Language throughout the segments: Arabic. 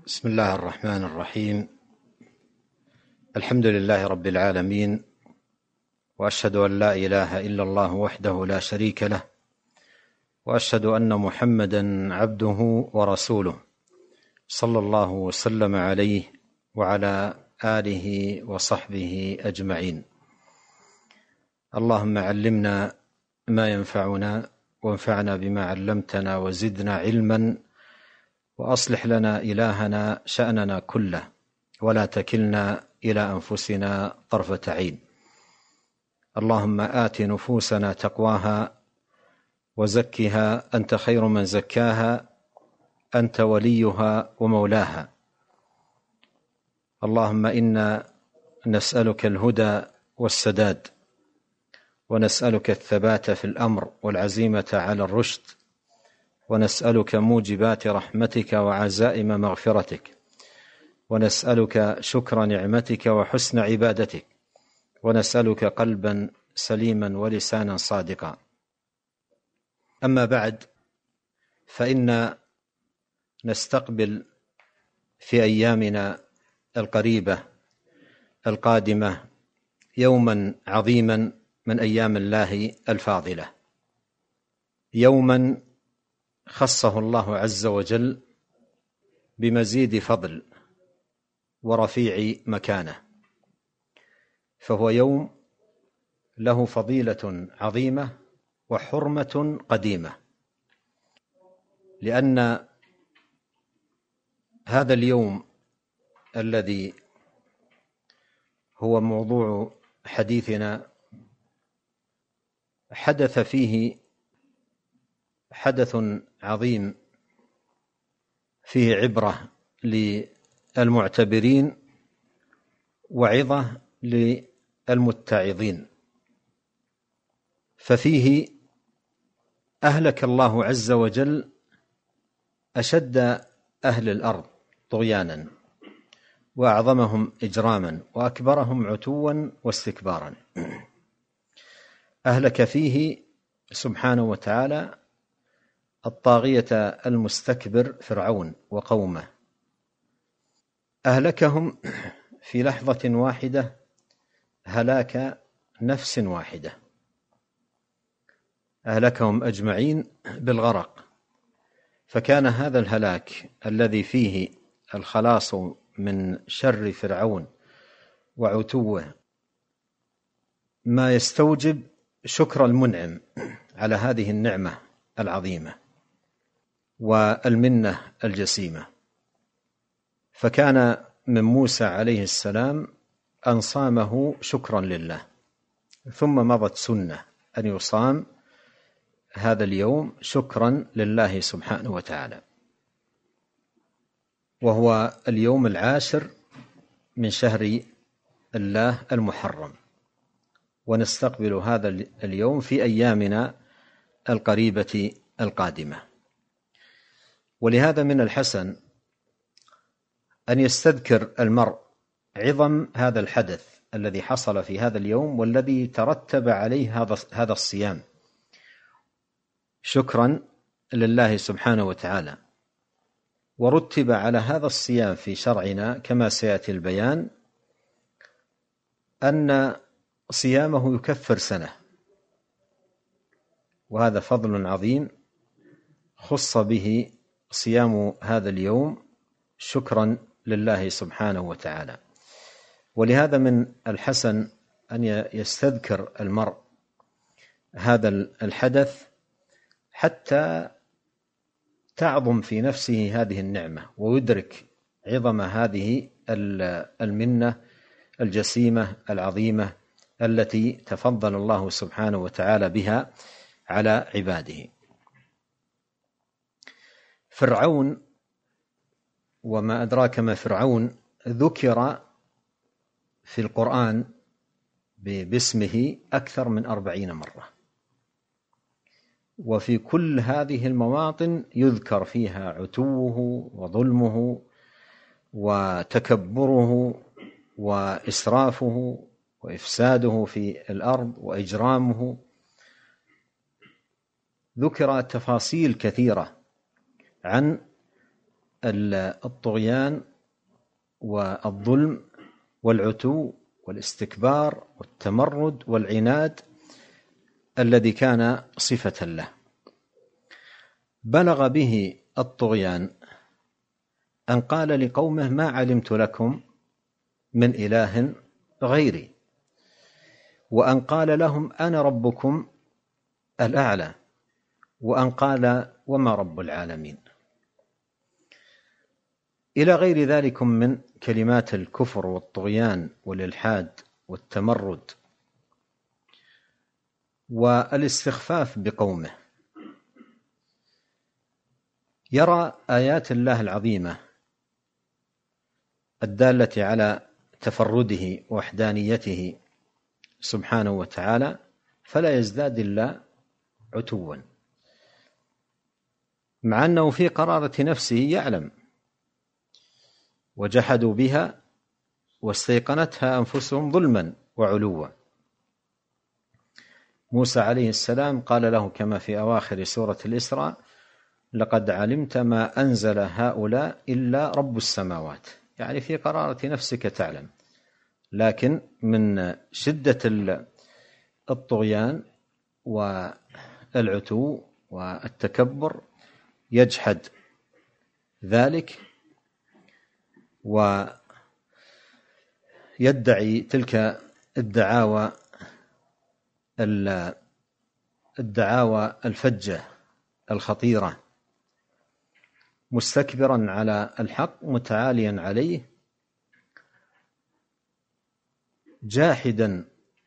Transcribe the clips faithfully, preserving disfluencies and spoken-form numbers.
بسم الله الرحمن الرحيم. الحمد لله رب العالمين، وأشهد أن لا إله إلا الله وحده لا شريك له، وأشهد أن محمدا عبده ورسوله، صلى الله وسلم عليه وعلى آله وصحبه أجمعين. اللهم علمنا ما ينفعنا، وانفعنا بما علمتنا، وزدنا علما، وأصلح لنا إلهنا شأننا كله، ولا تكلنا إلى أنفسنا طرفة عين. اللهم آت نفوسنا تقواها وزكها أنت خير من زكاها، أنت وليها ومولاها. اللهم إنا نسألك الهدى والسداد، ونسألك الثبات في الأمر والعزيمة على الرشد، ونسألك موجبات رحمتك وعزائم مغفرتك، ونسألك شكر نعمتك وحسن عبادتك، ونسألك قلبا سليما ولسانا صادقا. أما بعد، فإن نستقبل في أيامنا القريبة القادمة يوما عظيما من أيام الله الفاضلة، يوما خصه الله عز وجل بمزيد فضل ورفيع مكانه، فهو يوم له فضيلة عظيمة وحرمة قديمة، لأن هذا اليوم الذي هو موضوع حديثنا حدث فيه حدث عظيم فيه عبرة للمعتبرين وعظة للمتعظين. ففيه أهلك الله عز وجل أشد أهل الأرض طغيانا، وأعظمهم إجراما، وأكبرهم عتوا واستكبارا. أهلك فيه سبحانه وتعالى الطاغية المستكبر فرعون وقومه، أهلكهم في لحظة واحدة هلاك نفس واحدة، أهلكهم أجمعين بالغرق. فكان هذا الهلاك الذي فيه الخلاص من شر فرعون وعتوه ما يستوجب شكر المنعم على هذه النعمة العظيمة والمنة الجسيمة. فكان من موسى عليه السلام أن صامه شكرا لله، ثم مضت سنة أن يصام هذا اليوم شكرا لله سبحانه وتعالى، وهو اليوم العاشر من شهر الله المحرم، ونستقبل هذا اليوم في أيامنا القريبة القادمة. ولهذا من الحسن أن يستذكر المرء عظم هذا الحدث الذي حصل في هذا اليوم، والذي ترتب عليه هذا هذا الصيام شكرا لله سبحانه وتعالى. ورتب على هذا الصيام في شرعنا كما سيأتي البيان أن صيامه يكفر سنة، وهذا فضل عظيم خص به صيام هذا اليوم شكرا لله سبحانه وتعالى. ولهذا من الحسن أن يستذكر المرء هذا الحدث حتى تعظم في نفسه هذه النعمة، ويدرك عظم هذه المنة الجسيمة العظيمة التي تفضل الله سبحانه وتعالى بها على عباده. فرعون وما أدراك ما فرعون ذكر في القرآن باسمه أكثر من أربعين مرة، وفي كل هذه المواطن يذكر فيها عتوه وظلمه وتكبره وإسرافه وإفساده في الأرض وإجرامه. ذكر تفاصيل كثيرة عن الطغيان والظلم والعتو والاستكبار والتمرد والعناد الذي كان صفة له. بلغ به الطغيان أن قال لقومه: ما علمت لكم من إله غيري، وأن قال لهم: أنا ربكم الأعلى، وأن قال: وما رب العالمين، إلى غير ذلك من كلمات الكفر والطغيان والإلحاد والتمرد والاستخفاف بقومه. يرى آيات الله العظيمة الدالة على تفرده ووحدانيته سبحانه وتعالى فلا يزداد إلا عتوا، مع أنه في قرارة نفسه يعلم، وجحدوا بها واستيقنتها أنفسهم ظلما وعلوا. موسى عليه السلام قال له كما في أواخر سورة الإسراء: لقد علمت ما أنزل هؤلاء إلا رب السماوات، يعني في قرارة نفسك تعلم، لكن من شدة الطغيان والعتو والتكبر يجحد ذلك ويدعي تلك الدعاوى الدعاوى الفجة الخطيرة، مستكبرا على الحق متعاليا عليه، جاحدا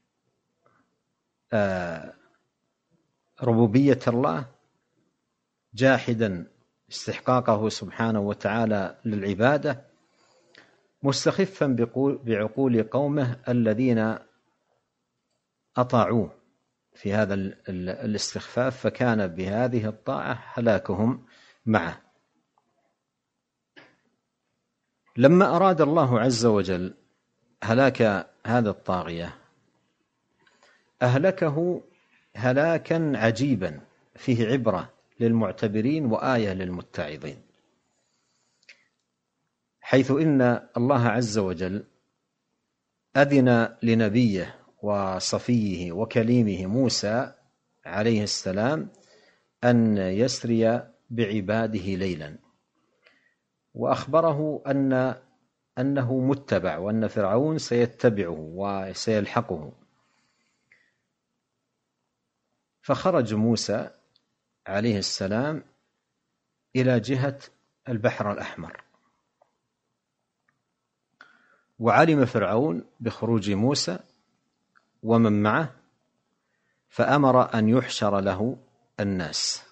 ربوبية الله، جاحدا استحقاقه سبحانه وتعالى للعبادة، مستخفا بعقول قومه الذين أطاعوه في هذا الاستخفاف، فكان بهذه الطاعة هلاكهم معه. لما أراد الله عز وجل هلاك هذا الطاغية أهلكه هلاكا عجيبا فيه عبرة للمعتبرين وآية للمتعظين، حيث إن الله عز وجل أذن لنبيه وصفيه وكليمه موسى عليه السلام أن يسري بعباده ليلا، وأخبره أن أنه متبع وأن فرعون سيتبعه وسيلحقه. فخرج موسى عليه السلام إلى جهة البحر الأحمر، وعلم فرعون بخروج موسى ومن معه، فأمر أن يحشر له الناس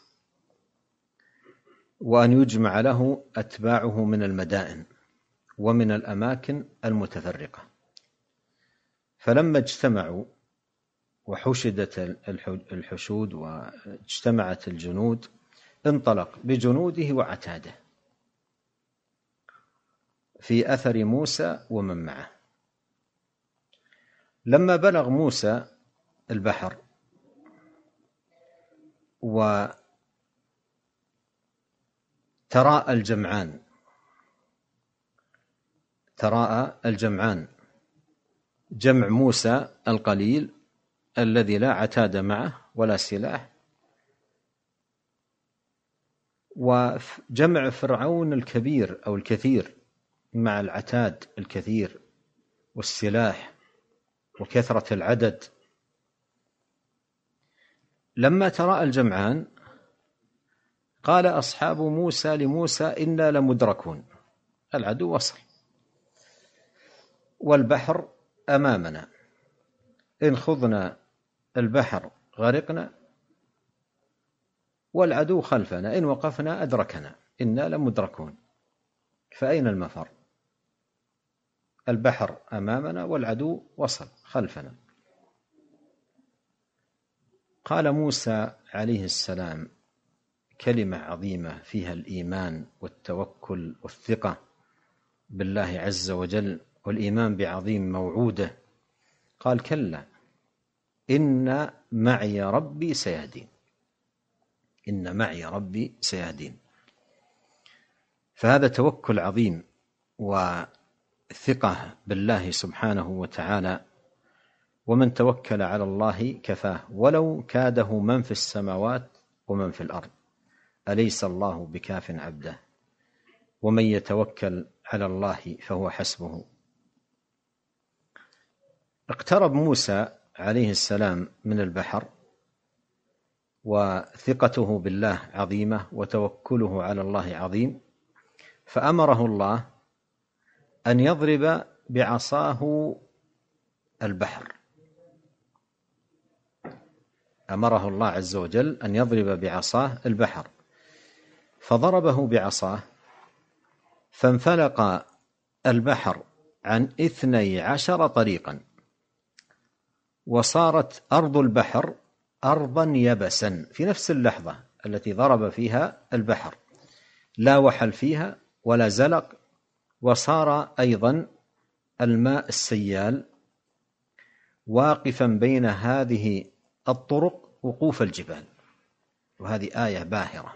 وأن يجمع له أتباعه من المدائن ومن الأماكن المتفرقة. فلما اجتمعوا وحشدت الحشود واجتمعت الجنود انطلق بجنوده وعتاده في أثر موسى ومن معه. لما بلغ موسى البحر وتراءى الجمعان تراءى الجمعان جمع موسى القليل الذي لا عتاد معه ولا سلاح، وجمع فرعون الكبير أو الكثير مع العتاد الكثير والسلاح وكثرة العدد. لما تراءى الجمعان قال أصحاب موسى لموسى: إنا لمدركون، العدو وصل والبحر أمامنا، إن خضنا البحر غرقنا والعدو خلفنا، إن وقفنا أدركنا، إنا لمدركون، فأين المفر؟ البحر أمامنا والعدو وصل خلفنا. قال موسى عليه السلام كلمة عظيمة فيها الإيمان والتوكل والثقة بالله عز وجل والإيمان بعظيم موعوده. قال: كلا إن معي ربي سيهدين، إن معي ربي سيهدين. فهذا توكل عظيم وثقة بالله سبحانه وتعالى، ومن توكل على الله كفاه ولو كاده من في السماوات ومن في الأرض، أليس الله بكاف عبده، ومن يتوكل على الله فهو حسبه. اقترب موسى عليه السلام من البحر وثقته بالله عظيمة وتوكله على الله عظيم، فأمره الله أن يضرب بعصاه البحر. أمره الله عز وجل أن يضرب بعصاه البحر، فضربه بعصاه فانفلق البحر عن اثني عشر طريقا، وصارت أرض البحر أرضا يبسا في نفس اللحظة التي ضرب فيها البحر، لا وحل فيها ولا زلق، وصار أيضا الماء السيال واقفا بين هذه الطرق وقوف الجبال، وهذه آية باهرة.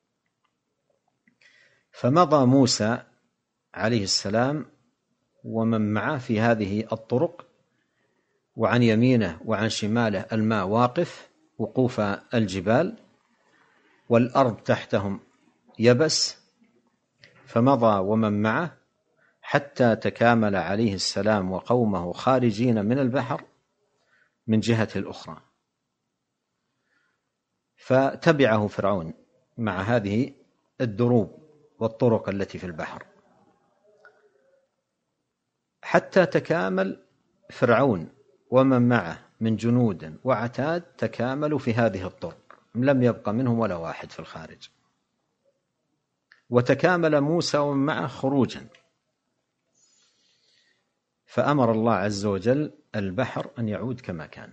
فمضى موسى عليه السلام ومن معه في هذه الطرق، وعن يمينه وعن شماله الماء واقف وقوف الجبال، والأرض تحتهم يبس، فمضى ومن معه حتى تكامل عليه السلام وقومه خارجين من البحر من جهة الأخرى، فتبعه فرعون مع هذه الدروب والطرق التي في البحر حتى تكامل فرعون ومن معه من جنود وعتاد، تكاملوا في هذه الطرق، لم يبق منهم ولا واحد في الخارج. وتكامل موسى ومن معه خروجا، فأمر الله عز وجل البحر أن يعود كما كان،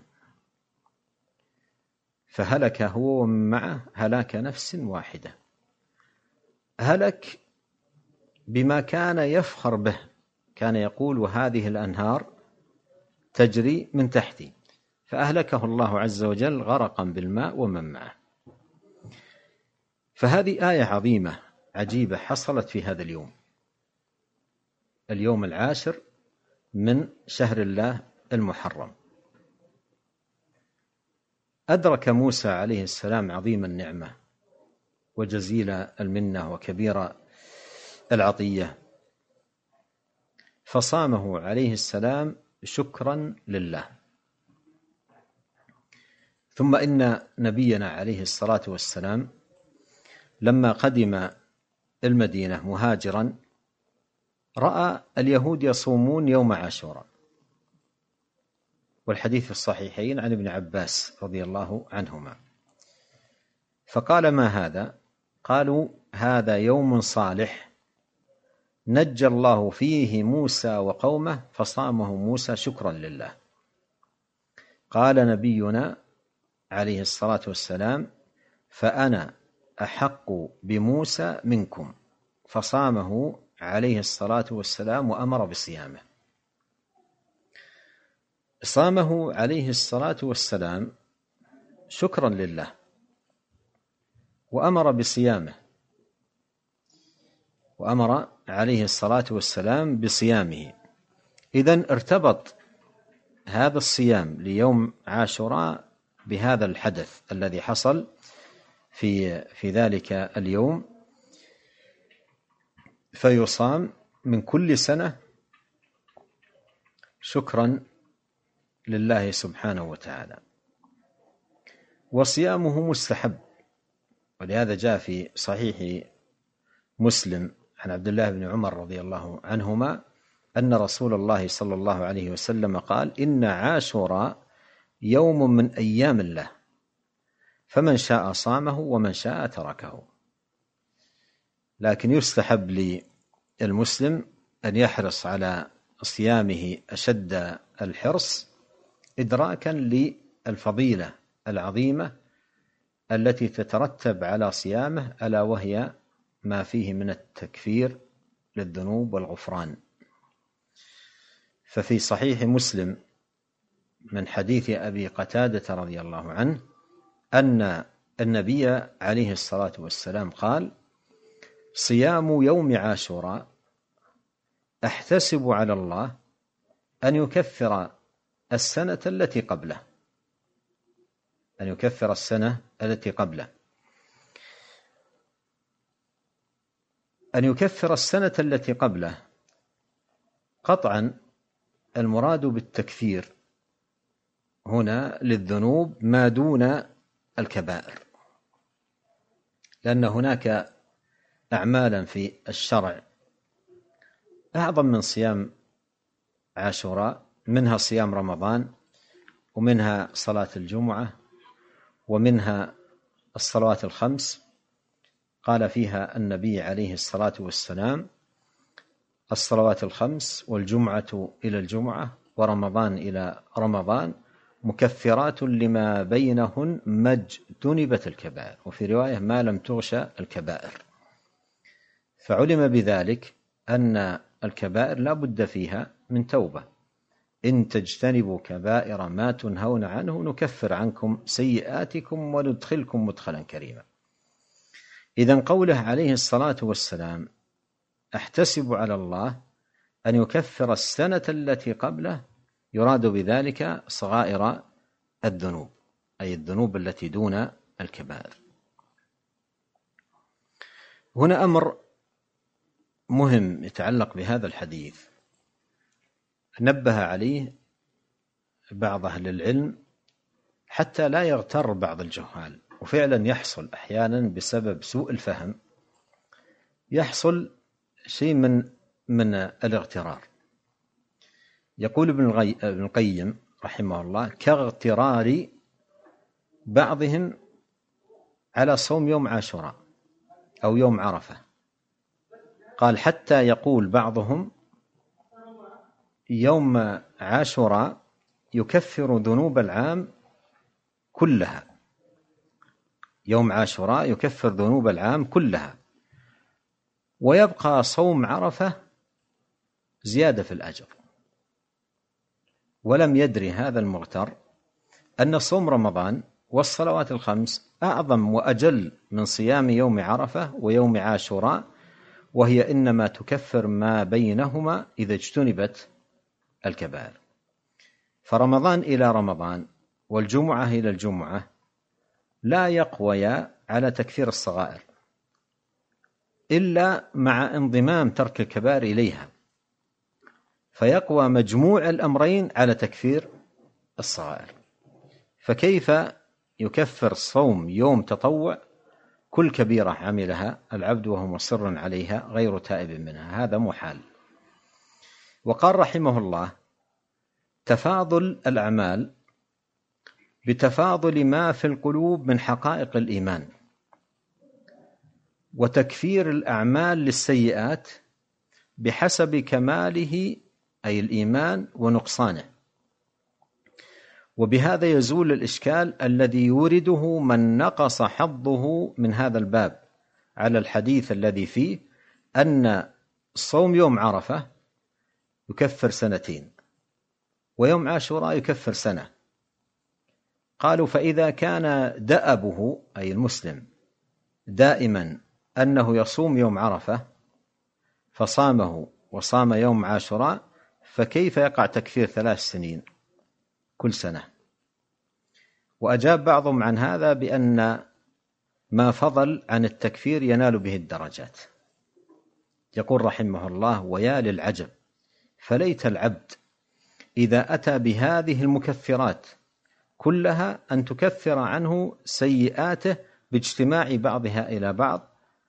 فهلك هو ومن معه هلاك نفس واحدة. هلك بما كان يفخر به، كان يقول وهذه الأنهار تجري من تحتي، فأهلكه الله عز وجل غرقا بالماء ومن معه. فهذه آية عظيمة عجيبة حصلت في هذا اليوم، اليوم العاشر من شهر الله المحرم. أدرك موسى عليه السلام عظيم النعمة وجزيل المنة وكبير العطية، فصامه عليه السلام شكرا لله. ثم إن نبينا عليه الصلاة والسلام لما قدم المدينة مهاجرا رأى اليهود يصومون يوم عاشوراء، والحديث في الصحيحين عن ابن عباس رضي الله عنهما، فقال ما هذا؟ قالوا هذا يوم صالح نجى الله فيه موسى وقومه فصامه موسى شكرا لله. قال نبينا عليه الصلاة والسلام فأنا أحق بموسى منكم، فصامه عليه الصلاة والسلام وأمر بصيامه. صامه عليه الصلاة والسلام شكرا لله وأمر بصيامه، وأمر عليه الصلاة والسلام بصيامه. إذن ارتبط هذا الصيام ليوم عاشوراء بهذا الحدث الذي حصل في في ذلك اليوم، فيصام من كل سنة شكرا لله سبحانه وتعالى. وصيامه مستحب، ولهذا جاء في صحيح مسلم عن عبد الله بن عمر رضي الله عنهما أن رسول الله صلى الله عليه وسلم قال إن عاشوراء يوم من أيام الله، فمن شاء صامه ومن شاء تركه. لكن يستحب للمسلم أن يحرص على صيامه أشد الحرص إدراكا للفضيلة العظيمة التي تترتب على صيامه، ألا وهي ما فيه من التكفير للذنوب والغفران. ففي صحيح مسلم من حديث أبي قتادة رضي الله عنه أن النبي عليه الصلاة والسلام قال صيام يوم عاشوراء أحتسب على الله أن يكفر السنة التي قبله أن يكفر السنة التي قبله أن يكفر السنة التي قبله قطعا المراد بالتكفير هنا للذنوب ما دون الكبائر، لأن هناك أعمالا في الشرع أعظم من صيام عاشوراء، منها صيام رمضان، ومنها صلاة الجمعة، ومنها الصلوات الخمس. قال فيها النبي عليه الصلاة والسلام: الصلوات الخمس والجمعة إلى الجمعة ورمضان إلى رمضان مكفرات لما بينهن ما اجتنبت الكبائر، وفي رواية ما لم تغش الكبائر. فعلم بذلك أن الكبائر لا بد فيها من توبة. إن تجتنبوا كبائر ما تنهون عنه نكفر عنكم سيئاتكم وندخلكم مدخلا كريما. إذن قوله عليه الصلاة والسلام: أحتسب على الله أن يكفر السنة التي قبله، يراد بذلك صغائر الذنوب، أي الذنوب التي دون الكبائر. هنا أمر مهم يتعلق بهذا الحديث نبه عليه بعض أهل العلم حتى لا يغتر بعض الجهال، وفعلا يحصل أحيانا بسبب سوء الفهم، يحصل شيء من من الاغترار. يقول ابن القيم رحمه الله: كاغترار بعضهم على صوم يوم عاشوراء أو يوم عرفة. قال: حتى يقول بعضهم يوم عاشوراء يكفر ذنوب العام كلها، يوم عاشوراء يكفر ذنوب العام كلها، ويبقى صوم عرفة زيادة في الأجر. ولم يدري هذا المغتر أن صوم رمضان والصلوات الخمس أعظم وأجل من صيام يوم عرفة ويوم عاشوراء، وهي إنما تكفر ما بينهما إذا اجتنبت الكبائر. فرمضان إلى رمضان والجمعة إلى الجمعة لا يقويا على تكفير الصغائر إلا مع انضمام ترك الكبائر إليها، فيقوى مجموع الأمرين على تكفير الصغائر. فكيف يكفر صوم يوم تطوع كل كبيرة عملها العبد وهو مصر عليها غير تائب منها؟ هذا محال. وقال رحمه الله: تفاضل الأعمال بتفاضل ما في القلوب من حقائق الإيمان، وتكفير الأعمال للسيئات بحسب كماله أي الإيمان ونقصانه. وبهذا يزول الإشكال الذي يورده من نقص حظه من هذا الباب على الحديث الذي فيه أن صوم يوم عرفة يكفر سنتين ويوم عاشوراء يكفر سنة. قالوا: فإذا كان دأبه أي المسلم دائما أنه يصوم يوم عرفة فصامه وصام يوم عاشوراء، فكيف يقع تكفير ثلاث سنين كل سنة؟ وأجاب بعضهم عن هذا بأن ما فضل عن التكفير ينال به الدرجات. يقول رحمه الله: ويا للعجب، فليت العبد إذا أتى بهذه المكفرات كلها أن تكفر عنه سيئاته باجتماع بعضها إلى بعض.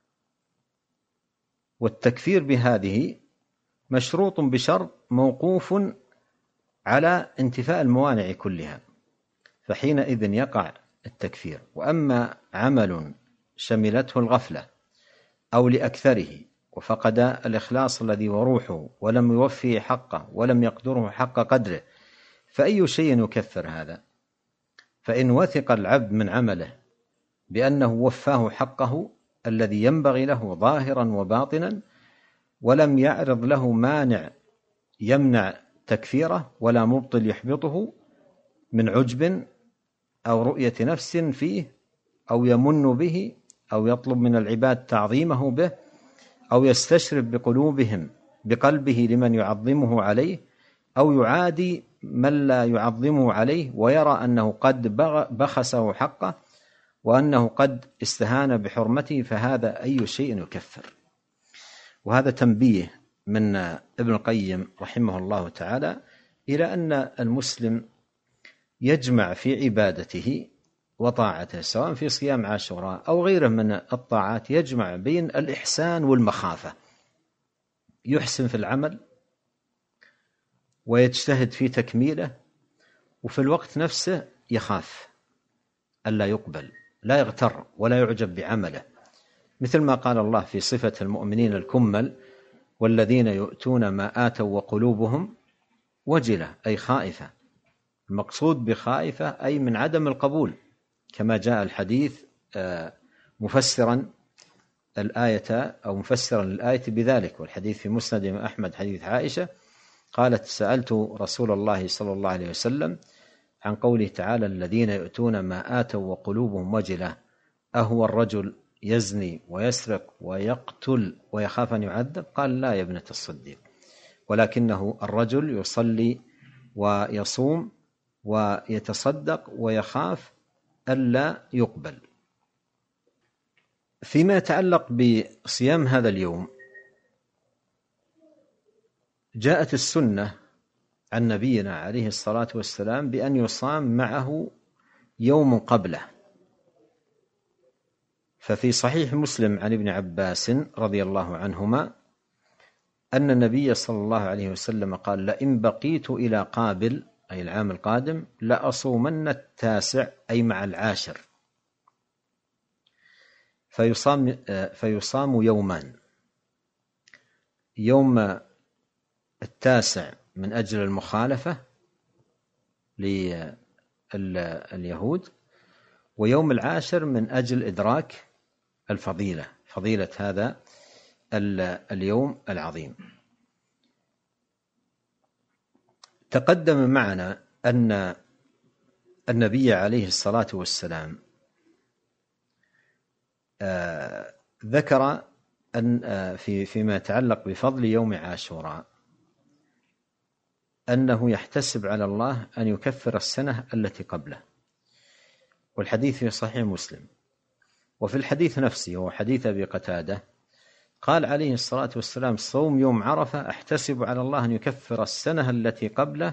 والتكفير بهذه مشروط بشرط موقوف على انتفاء الموانع كلها، فحينئذ يقع التكفير. وأما عمل شملته الغفلة أو لأكثره وفقد الإخلاص الذي وروحه ولم يوفي حقه ولم يقدره حق قدره، فأي شيء يكفر هذا؟ فإن وثق العبد من عمله بأنه وفاه حقه الذي ينبغي له ظاهرا وباطنا، ولم يعرض له مانع يمنع تكفيره ولا مبطل يحبطه من عجب أو رؤية نفس فيه أو يمن به أو يطلب من العباد تعظيمه به، أو يستشرب بقلوبهم بقلبه لمن يعظمه عليه، أو يعادي من لا يعظمه عليه ويرى أنه قد بخسه حقه وأنه قد استهان بحرمته، فهذا أي شيء يكفر. وهذا تنبيه من ابن القيم رحمه الله تعالى إلى أن المسلم يجمع في عبادته وطاعته، سواء في صيام عاشوراء أو غيره من الطاعات، يجمع بين الإحسان والمخافة، يحسن في العمل ويجتهد في تكميله، وفي الوقت نفسه يخاف ألا يقبل، لا يغتر ولا يعجب بعمله، مثل ما قال الله في صفة المؤمنين الكمل: والذين يؤتون ما آتوا وقلوبهم وجلة، أي خائفة. المقصود بخائفة أي من عدم القبول، كما جاء الحديث مفسرا الآية أو مفسرا للآية بذلك. والحديث في مسند أحمد حديث عائشة قالت: سألت رسول الله صلى الله عليه وسلم عن قوله تعالى: الذين يؤتون ما آتوا وقلوبهم وجلة، أهو الرجل يزني ويسرق ويقتل ويخاف أن يعذب؟ قال: لا يا ابنة الصديق، ولكنه الرجل يصلي ويصوم ويتصدق ويخاف ألا يقبل. فيما يتعلق بصيام هذا اليوم، جاءت السنة عن نبينا عليه الصلاة والسلام بأن يصام معه يوم قبله. ففي صحيح مسلم عن ابن عباس رضي الله عنهما أن النبي صلى الله عليه وسلم قال: لئن بقيت إلى قابل، أي العام القادم، لأصومن التاسع، أي مع العاشر. فيصام, فيصام يومان: يوم التاسع من أجل المخالفة لليهود، ويوم العاشر من أجل إدراك الفضيلة، فضيلة هذا اليوم العظيم. تقدم معنا أن النبي عليه الصلاة والسلام ذكر أن في فيما يتعلق بفضل يوم عاشوراء أنه يحتسب على الله أن يكفر السنة التي قبله، والحديث في صحيح مسلم. وفي الحديث نفسه، وهو حديث أبي قتادة، قال عليه الصلاة والسلام: صوم يوم عرفة أحتسب على الله أن يكفر السنة التي قبله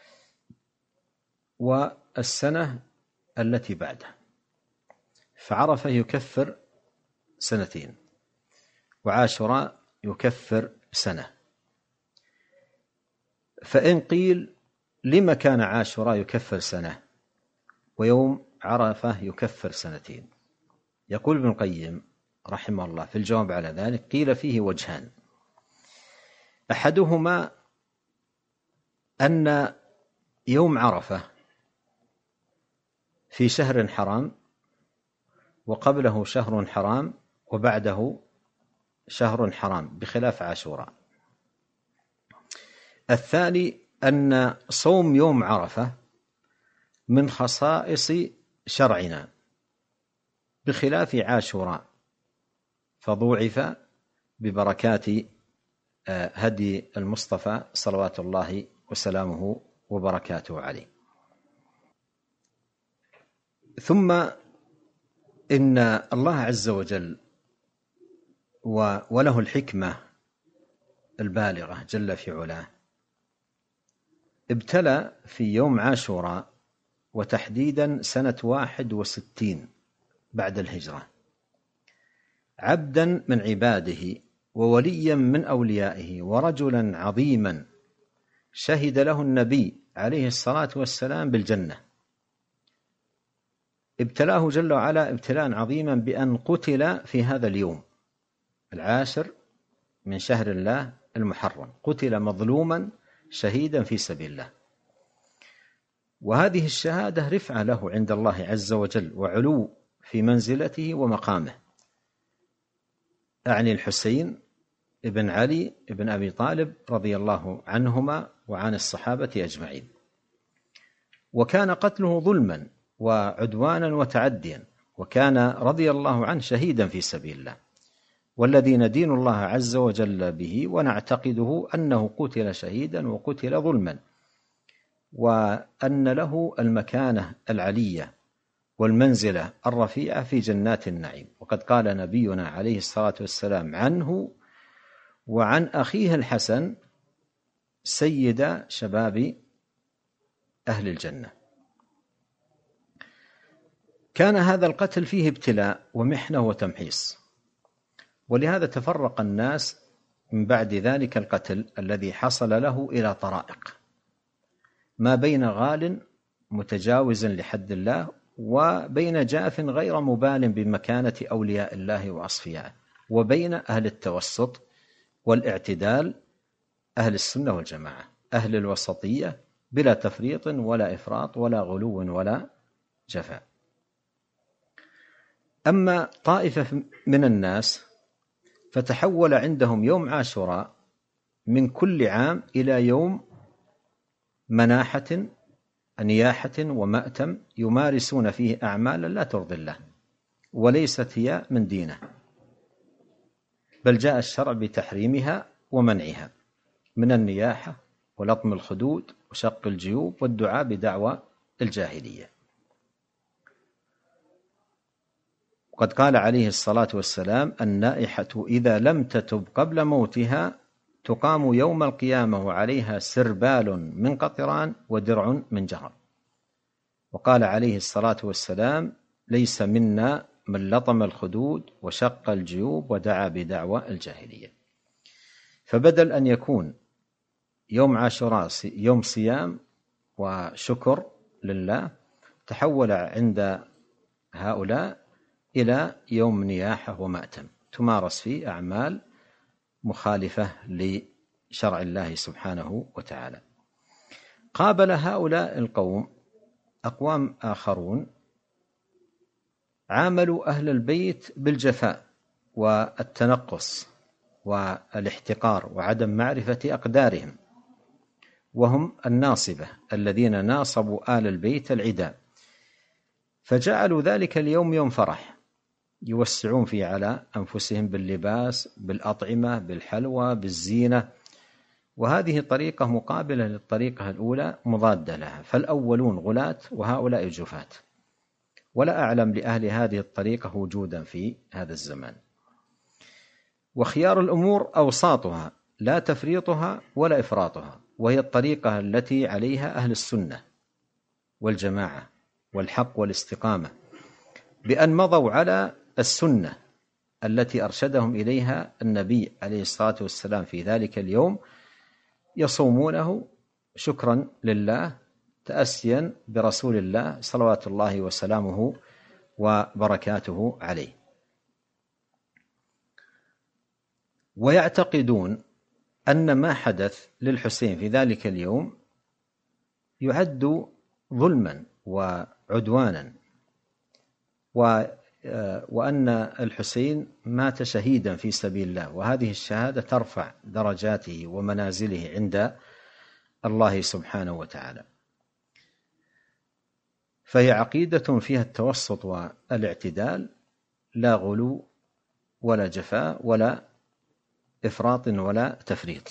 والسنة التي بعده. فعرفة يكفر سنتين، وعاشوراء يكفر سنة. فإن قيل: لما كان عاشوراء يكفر سنة ويوم عرفة يكفر سنتين؟ يقول ابن القيم رحمه الله في الجواب على ذلك: قيل فيه وجهان. أحدهما أن يوم عرفة في شهر حرام، وقبله شهر حرام، وبعده شهر حرام، بخلاف عاشوراء. الثاني أن صوم يوم عرفة من خصائص شرعنا بخلاف عاشوراء، فضوعف ببركات هدي المصطفى صلوات الله وسلامه وبركاته عليه. ثم إن الله عز وجل وله الحكمة البالغة جل في علاه ابتلى في يوم عاشوراء، وتحديدا سنة واحد وستين بعد الهجرة، عبدا من عباده ووليا من أوليائه ورجلا عظيما شهد له النبي عليه الصلاة والسلام بالجنة. ابتلاه جل وعلا ابتلاء عظيما بأن قتل في هذا اليوم العاشر من شهر الله المحرم، قتل مظلوما شهيدا في سبيل الله. وهذه الشهادة رفعة له عند الله عز وجل، وعلو في منزلته ومقامه. أعني الحسين ابن علي ابن أبي طالب رضي الله عنهما وعن الصحابة أجمعين. وكان قتله ظلما وعدوانا وتعديا، وكان رضي الله عنه شهيدا في سبيل الله. والذي ندين الله عز وجل به ونعتقده أنه قتل شهيدا وقتل ظلما، وأن له المكانة العلية والمنزلة الرفيعة في جنات النعيم. وقد قال نبينا عليه الصلاة والسلام عنه وعن أخيه الحسن: سيد شباب أهل الجنة. كان هذا القتل فيه ابتلاء ومحنة وتمحيص، ولهذا تفرق الناس من بعد ذلك القتل الذي حصل له إلى طرائق، ما بين غال متجاوز لحد الله وبين جاف غير مبال بمكانة أولياء الله وأصفيائه، وبين أهل التوسط والاعتدال، أهل السنة والجماعة، أهل الوسطية بلا تفريط ولا إفراط ولا غلو ولا جفاء. أما طائفة من الناس فتحول عندهم يوم عاشوراء من كل عام إلى يوم مناحة نياحة ومأتم يمارسون فيه أعمالا لا ترضي الله وليست هي من دينه، بل جاء الشرع بتحريمها ومنعها، من النياحة ولطم الخدود وشق الجيوب والدعاء بدعوى الجاهلية. وقد قال عليه الصلاة والسلام: النائحة إذا لم تتب قبل موتها تقام يوم القيامة وعليها سربال من قطران ودرع من جرب. وقال عليه الصلاة والسلام: ليس منا من لطم الخدود وشق الجيوب ودعا بدعوى الجاهلية. فبدل أن يكون يوم عاشوراء يوم صيام وشكر لله، تحول عند هؤلاء إلى يوم نياحة ومأتم تمارس فيه أعمال مخالفة لشرع الله سبحانه وتعالى. قابل هؤلاء القوم أقوام آخرون عاملوا أهل البيت بالجفاء والتنقص والاحتقار وعدم معرفة أقدارهم، وهم الناصبة الذين ناصبوا آل البيت العداء، فجعلوا ذلك اليوم يوم فرح يوسعون فيه على أنفسهم باللباس، بالأطعمة، بالحلوى، بالزينة. وهذه طريقة مقابلة للطريقة الأولى مضادة لها، فالأولون غلاة وهؤلاء جفاة، ولا أعلم لأهل هذه الطريقة وجودا في هذا الزمان. وخيار الأمور أوساطها لا تفريطها ولا إفراطها، وهي الطريقة التي عليها أهل السنة والجماعة والحق والاستقامة، بأن مضوا على السنة التي أرشدهم إليها النبي عليه الصلاة والسلام في ذلك اليوم، يصومونه شكرا لله تأسيا برسول الله صلوات الله وسلامه وبركاته عليه. ويعتقدون أن ما حدث للحسين في ذلك اليوم يعد ظلما وعدوانا، وأن الحسين مات شهيدا في سبيل الله، وهذه الشهادة ترفع درجاته ومنازله عند الله سبحانه وتعالى. فهي عقيدة فيها التوسط والاعتدال، لا غلو ولا جفاء ولا إفراط ولا تفريط.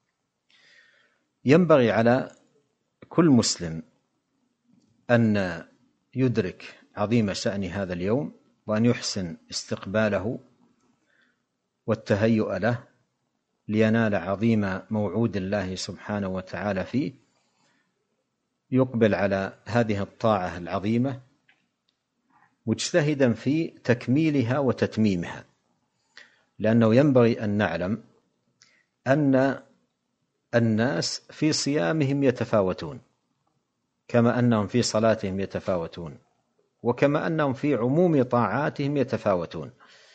ينبغي على كل مسلم أن يدرك عظيم شأن هذا اليوم، وأن يحسن استقباله والتهيؤ له لينال عظيم موعود الله سبحانه وتعالى فيه، يقبل على هذه الطاعة العظيمة مجتهدا في تكميلها وتتميمها، لأنه ينبغي أن نعلم أن الناس في صيامهم يتفاوتون، كما أنهم في صلاتهم يتفاوتون، وكما أنهم في عموم طاعاتهم يتفاوتون.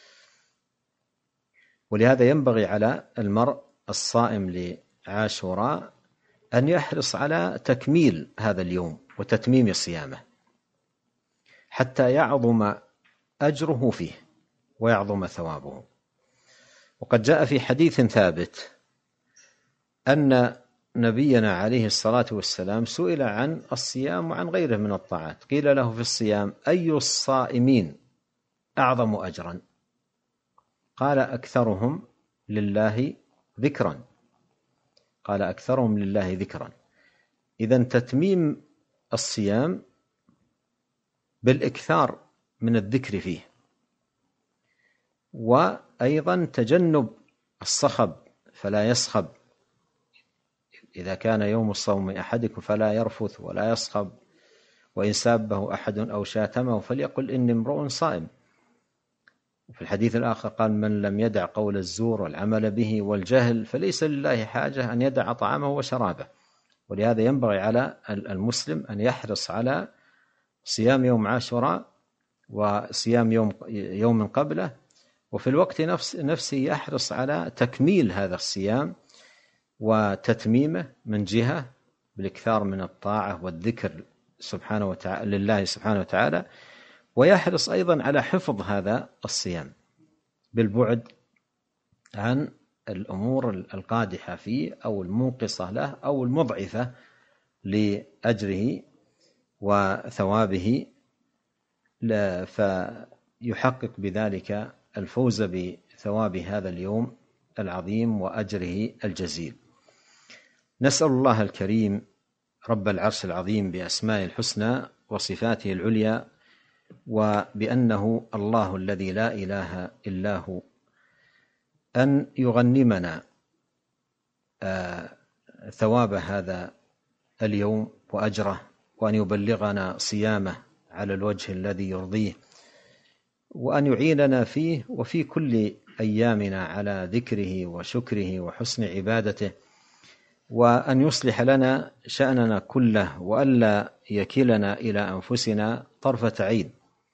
ولهذا ينبغي على المرء الصائم لعاشوراء أن يحرص على تكميل هذا اليوم وتتميم صيامه حتى يعظم أجره فيه ويعظم ثوابه. وقد جاء في حديث ثابت أن نبينا عليه الصلاة والسلام سئل عن الصيام وعن غيره من الطاعات، قيل له في الصيام: أي الصائمين أعظم أجرا؟ قال أكثرهم لله ذكرا قال أكثرهم لله ذكرا إذن تتميم الصيام بالإكثار من الذكر فيه، وأيضا تجنب الصخب فلا يصخب، إذا كان يوم الصوم أحدكم فلا يرفث ولا يصخب، وإن سابه أحد أو شاتمه فليقل إني امرؤ صائم. في الحديث الآخر قال من لم يدع قول الزور والعمل به والجهل فليس لله حاجة أن يدع طعامه وشرابه. ولهذا ينبغي على المسلم أن يحرص على صيام يوم عاشوراء وصيام يوم يوم قبله، وفي الوقت نفس نفسه يحرص على تكميل هذا الصيام وتتميمه من جهة بالإكثار من الطاعة والذكر سبحانه وتعالى لله سبحانه وتعالى، ويحرص أيضا على حفظ هذا الصيام بالبعد عن الأمور القادحة فيه أو المنقصة له أو المضعفة لأجره وثوابه، فيحقق بذلك الفوز بثواب هذا اليوم العظيم وأجره الجزيل. نسأل الله الكريم رب العرش العظيم بأسمائه الحسنى وصفاته العليا وبأنه الله الذي لا إله إلا هو أن يغنمنا ثواب هذا اليوم وأجره، وأن يبلغنا صيامه على الوجه الذي يرضيه، وأن يعيننا فيه وفي كل أيامنا على ذكره وشكره وحسن عبادته، وأن يصلح لنا شأننا كله وألا يكلنا إلى أنفسنا طرفة عين.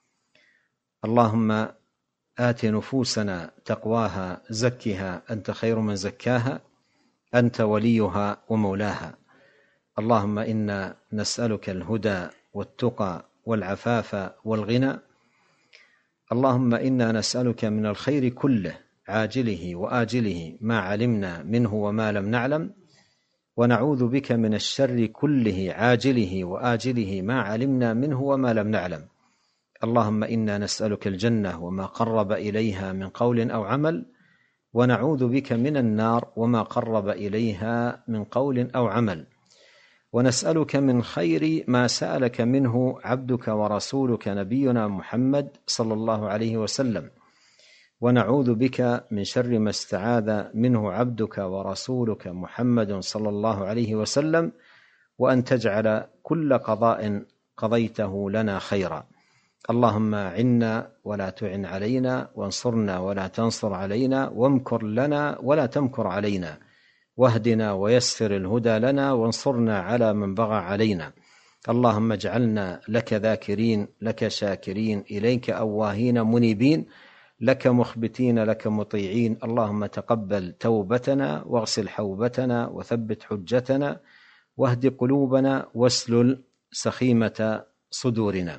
اللهم آت نفوسنا تقواها زكها أنت خير من زكاها أنت وليها ومولاها. اللهم إنا نسألك الهدى والتقى والعفاف والغنى. اللهم إنا نسألك من الخير كله عاجله وآجله ما علمنا منه وما لم نعلم، ونعوذ بك من الشر كله عاجله وآجله ما علمنا منه وما لم نعلم. اللهم إنا نسألك الجنة وما قرب إليها من قول أو عمل، ونعوذ بك من النار وما قرب إليها من قول أو عمل. ونسألك من خير ما سألك منه عبدك ورسولك نبينا محمد صلى الله عليه وسلم، ونعوذ بك من شر ما استعاذ منه عبدك ورسولك محمد صلى الله عليه وسلم، وأن تجعل كل قضاء قضيته لنا خيرا. اللهم عنا ولا تعن علينا، وانصرنا ولا تنصر علينا، وامكر لنا ولا تمكر علينا، واهدنا ويسر الهدى لنا، وانصرنا على من بغى علينا. اللهم اجعلنا لك ذاكرين لك شاكرين إليك أواهين منيبين، لك مخبتين لك مطيعين. اللهم تقبل توبتنا واغسل حوبتنا وثبت حجتنا واهد قلوبنا واسلل سخيمة صدورنا.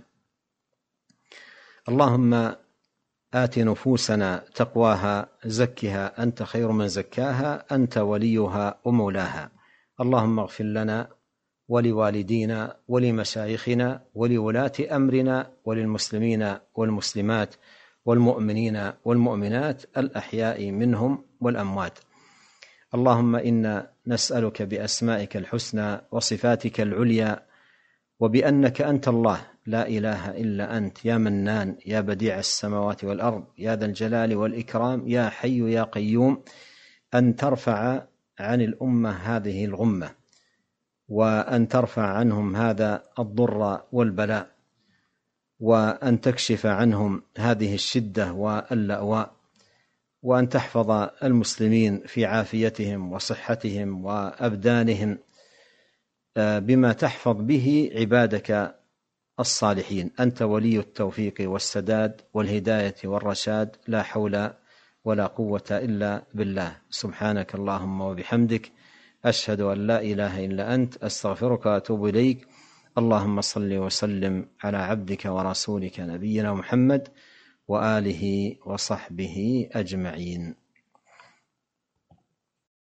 اللهم آت نفوسنا تقواها زكها أنت خير من زكاها أنت وليها ومولاها. اللهم اغفر لنا ولوالدينا ولمشايخنا ولولاة أمرنا وللمسلمين والمسلمات والمؤمنين والمؤمنات الأحياء منهم والأموات. اللهم إنا نسألك بأسمائك الحسنى وصفاتك العليا وبأنك أنت الله لا إله إلا أنت يا منان يا بديع السماوات والأرض يا ذا الجلال والإكرام يا حي يا قيوم، أن ترفع عن الأمة هذه الغمة، وأن ترفع عنهم هذا الضر والبلاء، وأن تكشف عنهم هذه الشدة واللأواء، وأن تحفظ المسلمين في عافيتهم وصحتهم وأبدانهم بما تحفظ به عبادك الصالحين. أنت ولي التوفيق والسداد والهداية والرشاد، لا حول ولا قوة إلا بالله. سبحانك اللهم وبحمدك، أشهد أن لا إله إلا أنت، أستغفرك وأتوب إليك. اللهم صل وسلم على عبدك ورسولك نبينا محمد وآله وصحبه أجمعين.